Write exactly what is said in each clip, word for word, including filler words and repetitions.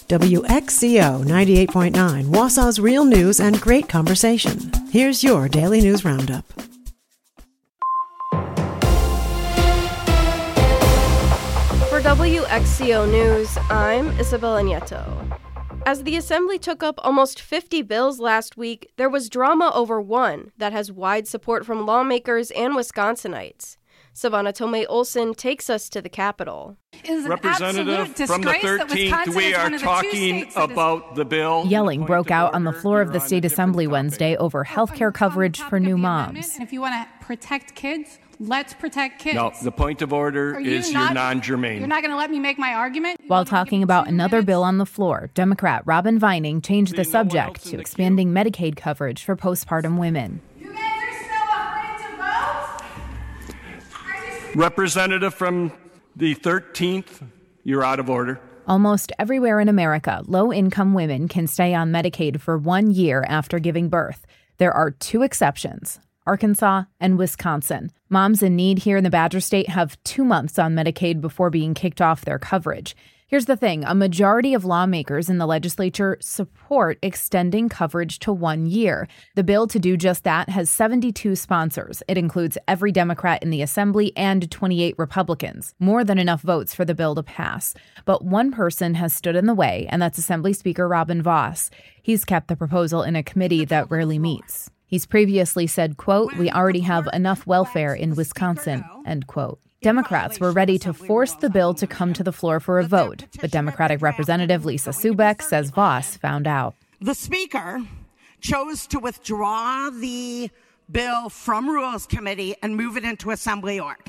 W X C O ninety-eight point nine, Wausau's real news and great conversation. Here's your Daily News Roundup. For W X C O News, I'm Isabella Nieto. As the Assembly took up almost fifty bills last week, there was drama over one that has wide support from lawmakers and Wisconsinites. Savannah Tomei Olson takes us to the Capitol. Representative from the thirteenth, we are talking about the bill. Yelling broke out on the floor of the State Assembly Wednesday over health care coverage for new moms. And if you want to protect kids, let's protect kids. No, the point of order is you're non-germane. You're not going to let me make my argument? While talking about another bill on the floor, Democrat Robin Vining changed the subject to expanding Medicaid coverage for postpartum women. Representative from the thirteenth, you're out of order. Almost everywhere in America, low-income women can stay on Medicaid for one year after giving birth. There are two exceptions, Arkansas and Wisconsin. Moms in need here in the Badger State have two months on Medicaid before being kicked off their coverage. Here's the thing, a majority of lawmakers in the legislature support extending coverage to one year. The bill to do just that has seventy-two sponsors. It includes every Democrat in the Assembly and twenty-eight Republicans, more than enough votes for the bill to pass. But one person has stood in the way, and that's Assembly Speaker Robin Vos. He's kept the proposal in a committee that rarely meets. He's previously said, quote, "We already have enough welfare in Wisconsin," end quote. Democrats were ready to force the bill to come to the floor for a vote, but Democratic Representative Lisa Subeck says Vos found out. The Speaker chose to withdraw the bill from Rules Committee and move it into Assembly Org.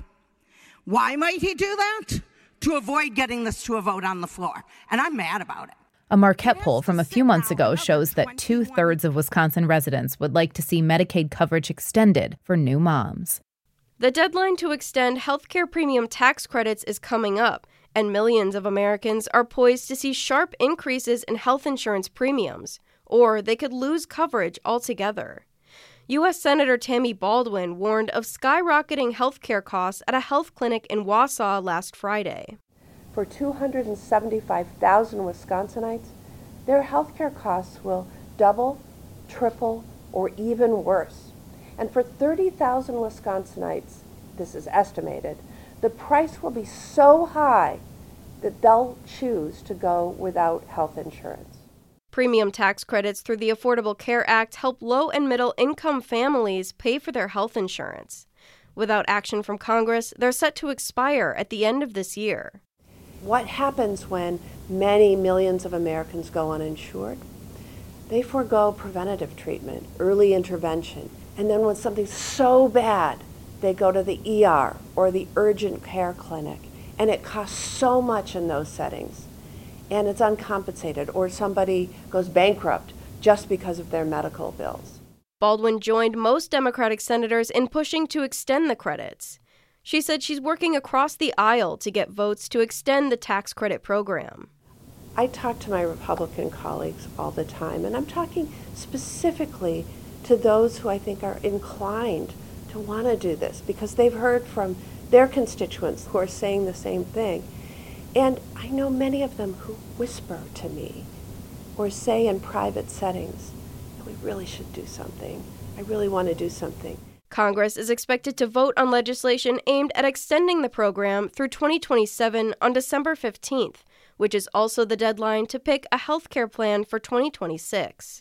Why might he do that? To avoid getting this to a vote on the floor, and I'm mad about it. A Marquette poll from a few months ago shows that two-thirds of Wisconsin residents would like to see Medicaid coverage extended for new moms. The deadline to extend healthcare premium tax credits is coming up, and millions of Americans are poised to see sharp increases in health insurance premiums, or they could lose coverage altogether. U S Senator Tammy Baldwin warned of skyrocketing healthcare costs at a health clinic in Wausau last Friday. For two hundred seventy-five thousand Wisconsinites, their healthcare costs will double, triple, or even worse. And for thirty thousand Wisconsinites, this is estimated, the price will be so high that they'll choose to go without health insurance. Premium tax credits through the Affordable Care Act help low and middle income families pay for their health insurance. Without action from Congress, they're set to expire at the end of this year. What happens when many millions of Americans go uninsured? They forego preventative treatment, early intervention, and then when something's so bad, they go to the E R or the urgent care clinic, and it costs so much in those settings, and it's uncompensated, or somebody goes bankrupt just because of their medical bills. Baldwin joined most Democratic senators in pushing to extend the credits. She said she's working across the aisle to get votes to extend the tax credit program. I talk to my Republican colleagues all the time, and I'm talking specifically to those who I think are inclined to want to do this because they've heard from their constituents who are saying the same thing. And I know many of them who whisper to me or say in private settings that we really should do something. I really want to do something. Congress is expected to vote on legislation aimed at extending the program through twenty twenty-seven on December fifteenth, which is also the deadline to pick a health care plan for twenty twenty-six.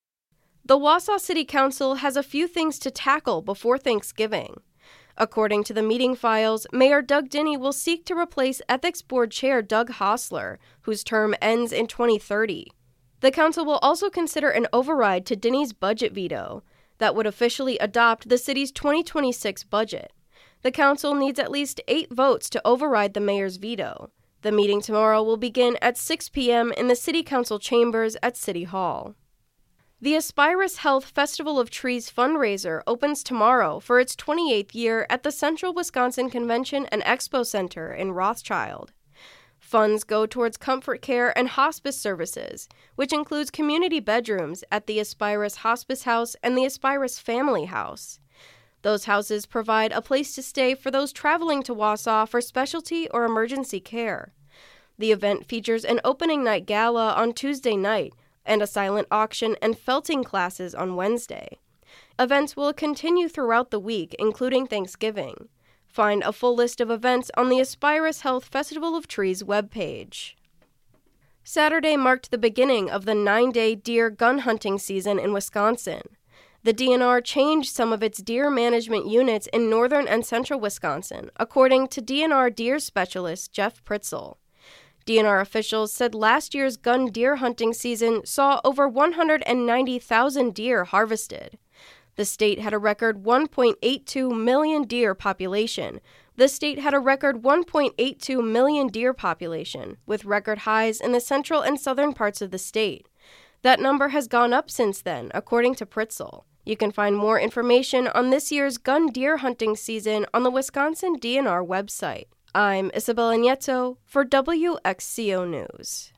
The Wausau City Council has a few things to tackle before Thanksgiving. According to the meeting files, Mayor Doug Dinny will seek to replace Ethics Board Chair Doug Hostler, whose term ends in twenty thirty. The council will also consider an override to Dinny's budget veto that would officially adopt the city's twenty twenty-six budget. The council needs at least eight votes to override the mayor's veto. The meeting tomorrow will begin at six p.m. in the City Council chambers at City Hall. The Aspirus Health Festival of Trees fundraiser opens tomorrow for its twenty-eighth year at the Central Wisconsin Convention and Expo Center in Rothschild. Funds go towards comfort care and hospice services, which includes community bedrooms at the Aspirus Hospice House and the Aspirus Family House. Those houses provide a place to stay for those traveling to Wausau for specialty or emergency care. The event features an opening night gala on Tuesday night and a silent auction and felting classes on Wednesday. Events will continue throughout the week, including Thanksgiving. Find a full list of events on the Aspirus Health Festival of Trees webpage. Saturday marked the beginning of the nine-day deer gun hunting season in Wisconsin. The D N R changed some of its deer management units in northern and central Wisconsin, according to D N R deer specialist Jeff Pritzel. D N R officials said last year's gun deer hunting season saw over one hundred ninety thousand deer harvested. The state had a record one point eight two million deer population. The state had a record one point eight two million deer population, with record highs in the central and southern parts of the state. That number has gone up since then, according to Pritzel. You can find more information on this year's gun deer hunting season on the Wisconsin D N R website. I'm Isabella Nieto for W X C O News.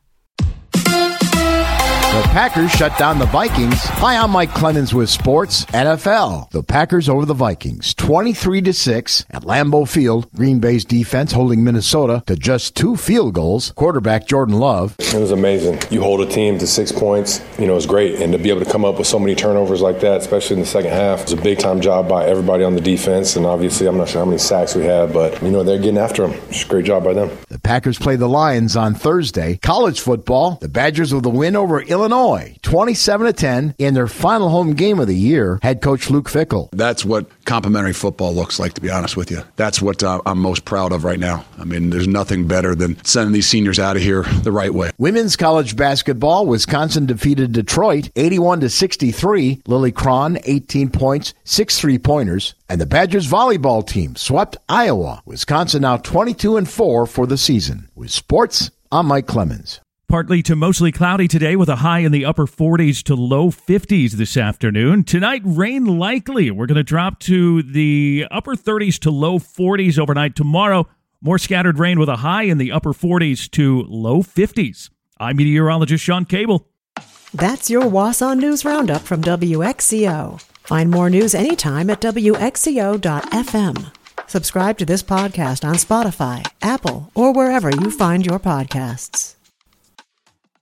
The Packers shut down the Vikings. Hi, I'm Mike Clemens with Sports N F L. The Packers over the Vikings, twenty-three to six at Lambeau Field. Green Bay's defense holding Minnesota to just two field goals. Quarterback Jordan Love. It was amazing. You hold a team to six points, you know, it's great. And to be able to come up with so many turnovers like that, especially in the second half, it was a big-time job by everybody on the defense. And obviously, I'm not sure how many sacks we had, but, you know, they're getting after them. It's a great job by them. The Packers play the Lions on Thursday. College football, the Badgers with a win over Illinois, twenty-seven to ten in their final home game of the year. Head coach Luke Fickell. That's what complimentary football looks like, to be honest with you. That's what uh, I'm most proud of right now. I mean, there's nothing better than sending these seniors out of here the right way. Women's college basketball, Wisconsin defeated Detroit eighty-one to sixty-three. Lily Cron, eighteen points, six three-pointers. And the Badgers volleyball team swept Iowa. Wisconsin now twenty-two and four for the season. With sports, I'm Mike Clemens. Partly to mostly cloudy today with a high in the upper forties to low fifties this afternoon. Tonight, rain likely. We're going to drop to the upper thirties to low forties overnight. Tomorrow, more scattered rain with a high in the upper forties to low fifties. I'm meteorologist Sean Cable. That's your Wausau News Roundup from W X C O. Find more news anytime at W X C O dot F M. Subscribe to this podcast on Spotify, Apple, or wherever you find your podcasts.